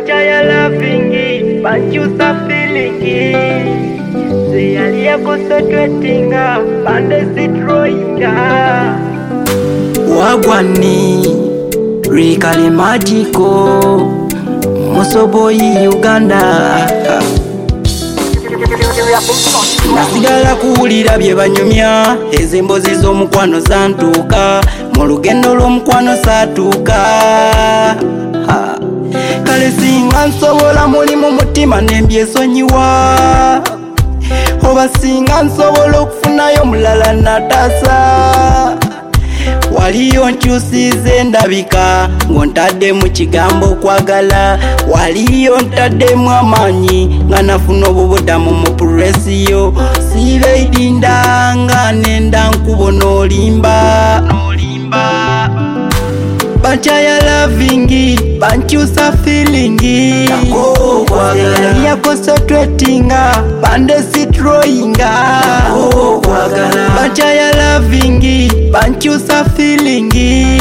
Bachaya loving, banchusa feeling. Say alia concentratinga, bande sitroinga. Wagwani Rikali Magico Musoboyi Uganda. Nasigala kuwulira bye banyumya, ezembozi z'omukwano zantuuka, mu lugendo lw'omukwano saatuuka. Kale singa nsobola muli mu mutima nembyesonyiwa, oba singa nsobola okufunayo mulala nataasa. Waliyo nkyusize ndabika ngontadde mu kigambo kwagala, waliyo ntaddemu amaanyi nga nafuna obubudamu mu puresiyo. Sibeidinda nga nenda nkubona olimba. Bachaya loving, banchusa feeling. Ya concentratinga, bande sitroinga. Bachaya loving, banchusa feeling.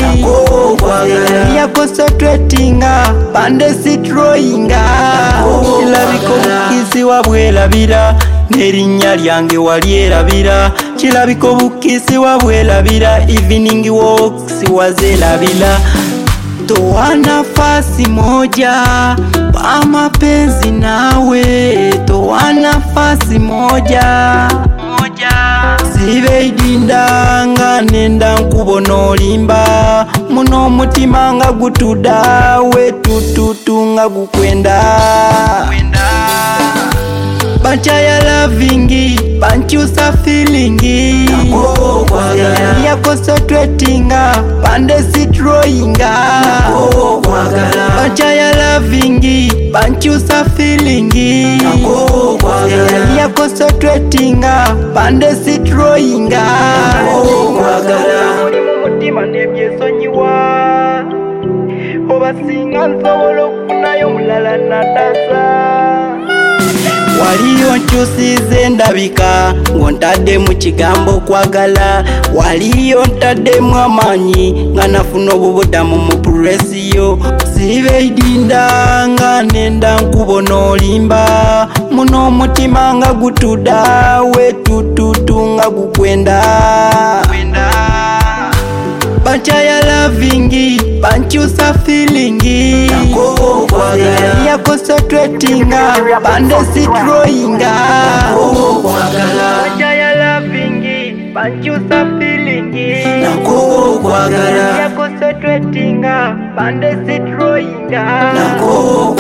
Ya concentratinga, bande sitroinga. Kilabiko bukisi wabwelabira, nerinnya lyange walyerabira. Kilabiko bukisi wabwelabira, evening walks wazelabira. Toa nafasi moja pa mapenzi nawe, toa nafasi moja. Sibeidinda nga nenda nkubona olimba, muno omutima nga gutuda, wetututu nga gukwenda. Bachaya loving, banchusa feeling. Ya concentratinga, bande sitroinga. Bachaya loving, banchusa feeling. Ya concentratinga, bande sitroinga. Muli mu mutima nembyesonyiwa, oba singa nsobola okufunayo mulala nataasa. Waliyo nkyusize ndabika ngontadde mu kigambo kwagala, waliyo ntaddemu amaanyi nga nafuna obubudamu mu puresiyo. Sibeidinda nga nenda nkubona olimba, muno omutima nga gutuda, wetututu nga gukwenda. Bachaya loving, banchusa feeling. Ya concentratinga, bande sitroinga. Bachaya loving, banchusa feeling. Ya concentratinga, bande sitroinga.